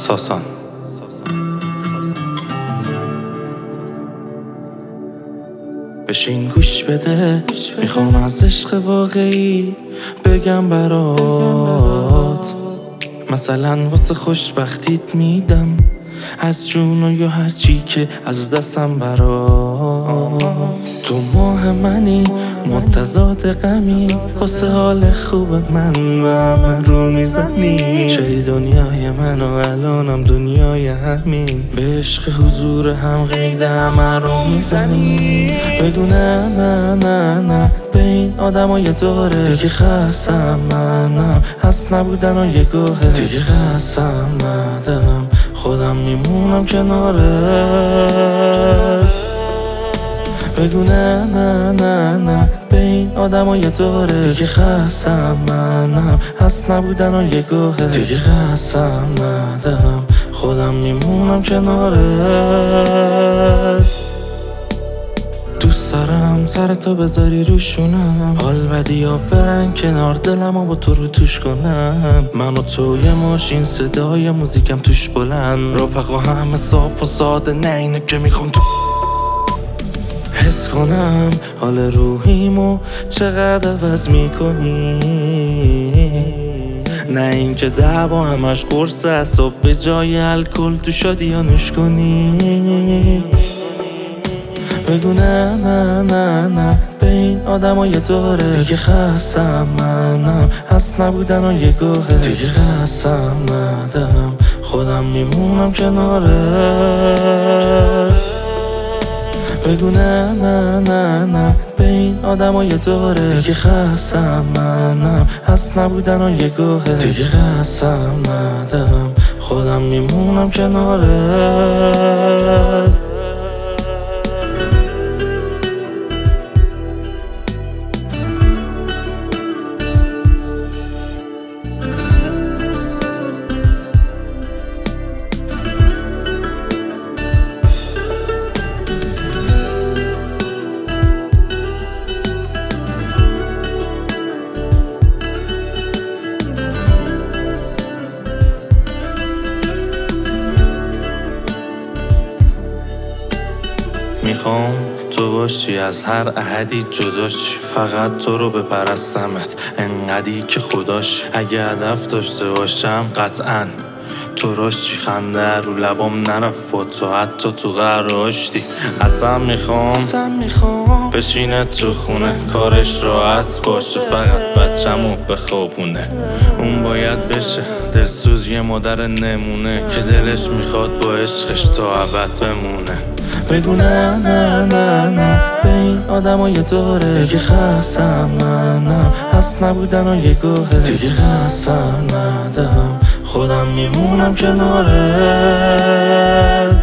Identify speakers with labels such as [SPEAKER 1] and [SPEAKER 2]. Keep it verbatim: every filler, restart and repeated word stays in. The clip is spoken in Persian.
[SPEAKER 1] ساسان. بشین گوش بده، میخوام از عشق واقعی بگم برات. مثلا واسه خوشبختیت میدم از جون و یا هرچی که از دستم برات. تو ماه منی، متضاد غمی، واسه حال خوب من و همه رو میزنی. چه دنیای من و الانم دنیای همین، به عشق حضور هم قید همه رو میزنی. بگو نه نه نه نه به این آدم های دوره، دیگه خستم منم هست نبودن و یه گوهه. دیگه خستم ندم خودم میمونم کنارت. بگو نه نه نه نه به این آدم های دوره، دیگه خستم منم هست نبودن و یه گوهه. دیگه خستم ندم خودم میمونم کنارت. دوست دارم سر تو بذاری روشونم، حال بدی ها برن کنار، دلم ها با تو رو توش کنم. من و تو یه ماشین، صدای موزیکم توش بلند، رفقا همه صاف و ساده، نه اینه که میخوام تو حس کنم حال روحیمو چقدر عوض میکنی. نه این که دعوا همش قرص اعصاب، به جای الکل تو شادی یا نوش کنی. بگو نه نه نه نه به این آدم های دوره، دیگه خستم منم هست نبودن و یه گوهه. دیگه خستم ندم خودم میمونم کنارت. بگو نه نه نه نه به این آدم های دوره، دیگه خستم منم هست نبودن و یه گوهه. دیگه خستم ندم خودم میمونم کنارت. میخوام تو باشی، از هر احدی جداشی، فقط تو رو بپرستمت انقدی که خداش. اگه هدف داشته باشم قطعاً تو راشی، خنده رو لبام نرفت با تو حتی تو غراشتی. اصلا میخوام میخوام بشینه تو خونه، کارش راحت باشه، فقط بچه‌مو بخوابونه. اون باید بشه دلسوز یه مادر نمونه، که دلش میخواد با عشقش تا ابد بمونه. بگو نه نه نه نه به این آدم های دوره، دیگه خستم منم هست نبودن و یه گوهه. دیگه خستم ندم خودم میمونم کنارت.